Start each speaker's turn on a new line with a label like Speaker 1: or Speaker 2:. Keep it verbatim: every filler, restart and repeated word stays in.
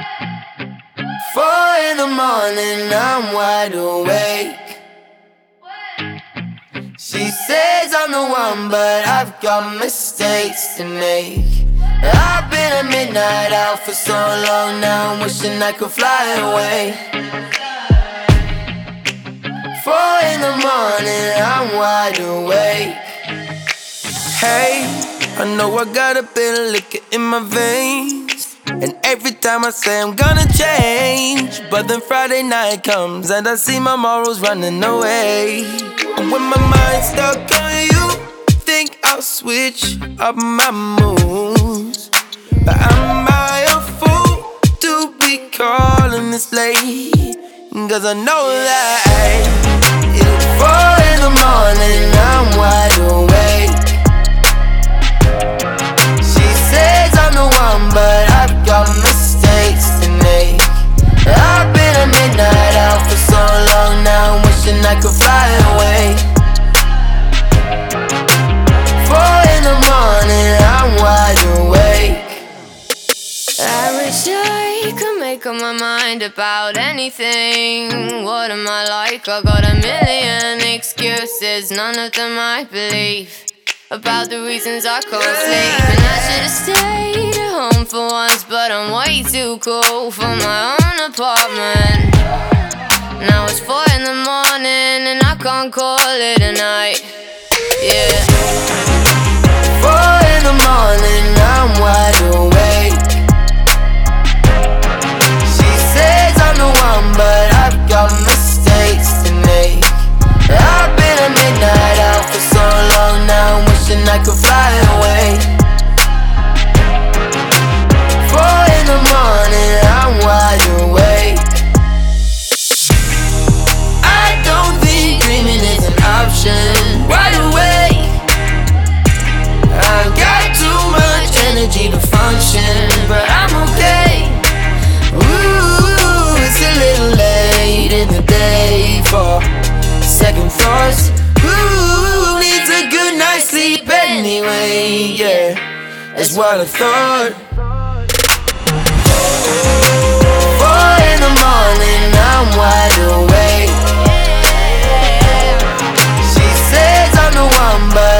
Speaker 1: Four in the morning, I'm wide awake. She says I'm the one, but I've got mistakes to make. I've been a midnight out for so long now, I'm wishing I could fly away. Four in the morning, I'm wide awake. Hey, I know I got a bit of liquor in my veins, and every time I say I'm gonna change, but then Friday night comes and I see my morals running away. And when my mind's stuck on you, think I'll switch up my moves. But am I a fool to be calling this late? Cause I know that it's four in the morning, I'm wide awake. She says I'm the one, but I've got mistakes to make. I've been a midnight out for so long now, I'm wishing I could fly away. Four in the morning, I'm wide awake.
Speaker 2: I wish I could make up my mind about anything. What am I like? I got a million excuses, none of them I believe, about the reasons I can't sleep. And I should've stayed at home for once, but I'm way too cool for my own apartment. Now it's four in the morning and I can't call it a night. Yeah.
Speaker 1: Four in the morning, I'm wide awake. She says I'm the one, but I've got mistakes to make. I've been a midnight out for so long now, I'm wishing I could fly away. Four in the morning, I'm wide awake. I don't think dreaming is an option. Wide awake. I've got too much energy to function, but I'm okay. Ooh, it's a little late in the day for second thoughts. Ooh, needs a good night's sleep anyway, yeah, that's what I thought. Four in the morning, I'm wide awake. She says I'm the one, but